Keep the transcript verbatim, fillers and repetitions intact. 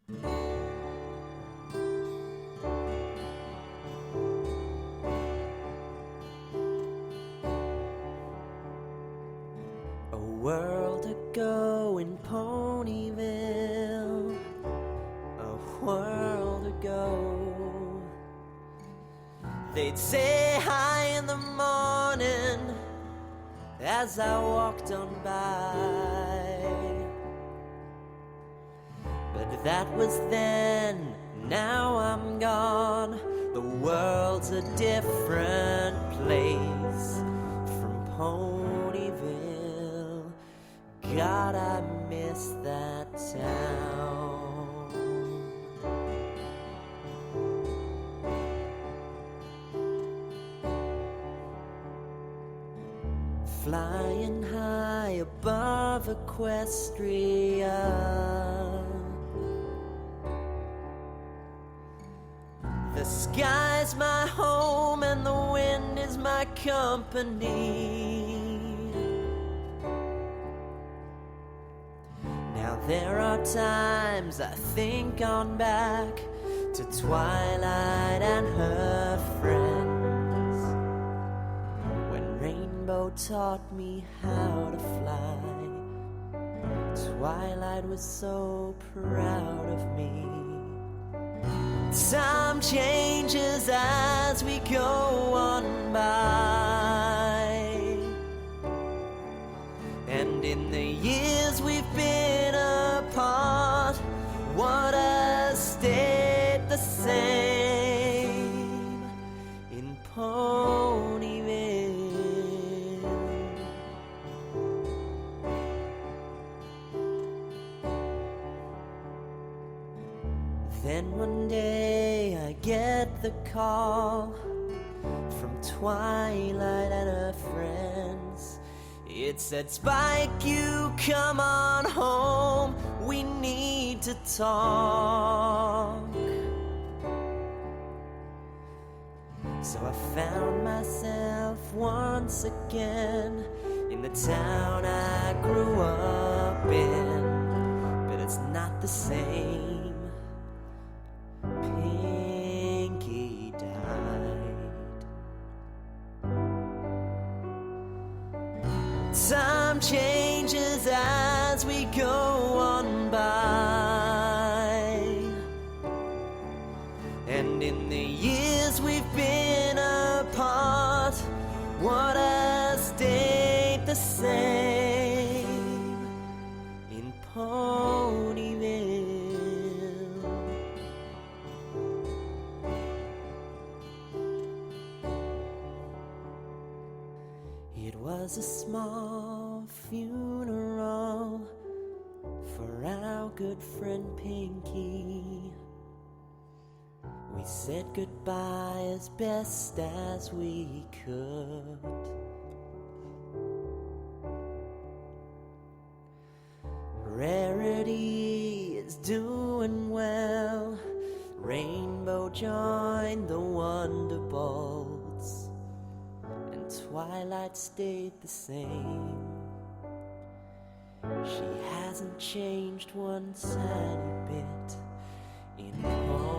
A world ago in Ponyville, a world ago, they'd say hi in the morning as I walked on by. But that was then, now I'm gone. The world's a different place from Ponyville. God, I miss that town. Flying high above Equestria, the sky's my home and the wind is my company. Now there are times I think on back to Twilight and her friends, when Rainbow taught me how to fly. Twilight was so proud of me. Time changes as we go on by, and in the years we've been apart, what has stayed the same in Ponyville? Then one day I get the call from Twilight and her friends. It said, "Spike, you come on home, we need to talk." So I found myself once again in the town I grew up in, but it's not the same. Pinky died. Time changes as we go on by, and in the years we've been apart, what has stayed the same in Ponyville? It was a small funeral for our good friend Pinky. We said goodbye as best as we could. Rarity is doing well. Rainbow joined the Wonderbolts, and Twilight stayed the same. She hasn't changed one tiny bit in all